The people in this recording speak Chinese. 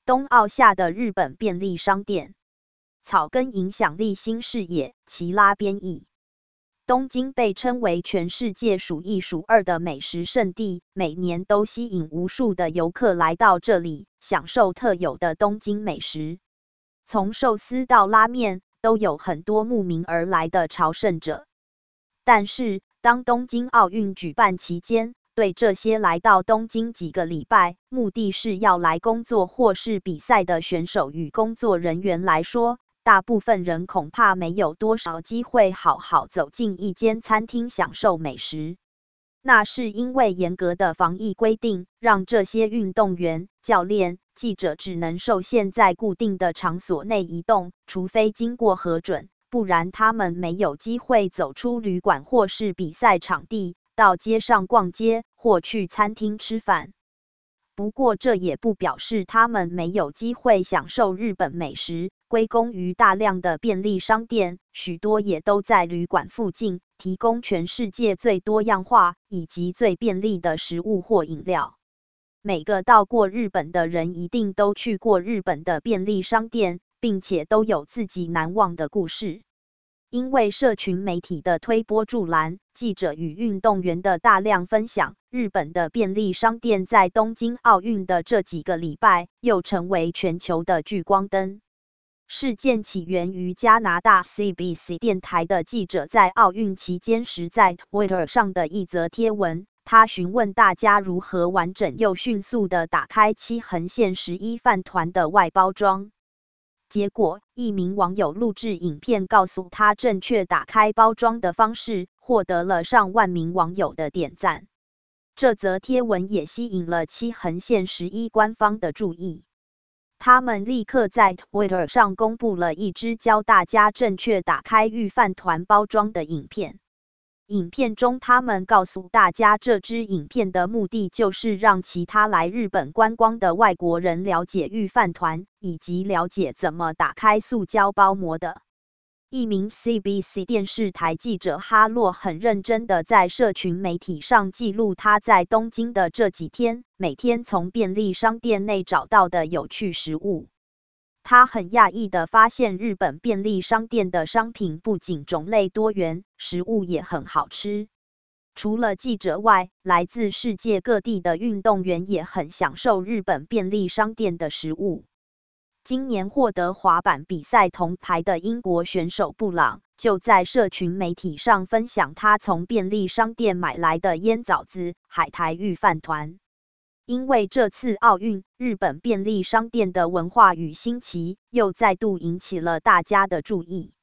冬奥下的日本便利商店，草根影响力新视野。齐拉编译。东京被称为全世界数一数二的美食圣地，每年都吸引无数的游客来到这里，享受特有的东京美食。从寿司到拉面，都有很多慕名而来的朝圣者。但是，当东京奥运举办期间，对这些来到东京几个礼拜，目的是要来工作或是比赛的选手与工作人员来说，大部分人恐怕没有多少机会好好走进一间餐厅享受美食。那是因为严格的防疫规定，让这些运动员、教练、记者只能受限在固定的场所内移动，除非经过核准，不然他们没有机会走出旅馆或是比赛场地，到街上逛街或去餐厅吃饭。不过这也不表示他们没有机会享受日本美食，归功于大量的便利商店，许多也都在旅馆附近，提供全世界最多样化以及最便利的食物或饮料。每个到过日本的人一定都去过日本的便利商店，并且都有自己难忘的故事。因为社群媒体的推波助澜，记者与运动员的大量分享，日本的便利商店在东京奥运的这几个礼拜又成为全球的聚光灯。事件起源于加拿大 CBC 电台的记者在奥运期间时在 Twitter 上的一则贴文，他询问大家如何完整又迅速地打开7横线11饭团的外包装。结果，一名网友录制影片告诉他正确打开包装的方式，获得了上万名网友的点赞。这则贴文也吸引了7横线11官方的注意，他们立刻在 Twitter 上公布了一支教大家正确打开御饭团包装的影片。影片中，他们告诉大家，这支影片的目的就是让其他来日本观光的外国人了解御饭团，以及了解怎么打开塑胶包膜的。一名 CBC 电视台记者哈洛很认真地在社群媒体上记录他在东京的这几天，每天从便利商店内找到的有趣食物。他很讶异地发现，日本便利商店的商品不仅种类多元，食物也很好吃。除了记者外，来自世界各地的运动员也很享受日本便利商店的食物。今年获得滑板比赛铜牌的英国选手布朗，就在社群媒体上分享他从便利商店买来的腌枣子、海苔御饭团。因为这次奥运，日本便利商店的文化与新奇又再度引起了大家的注意。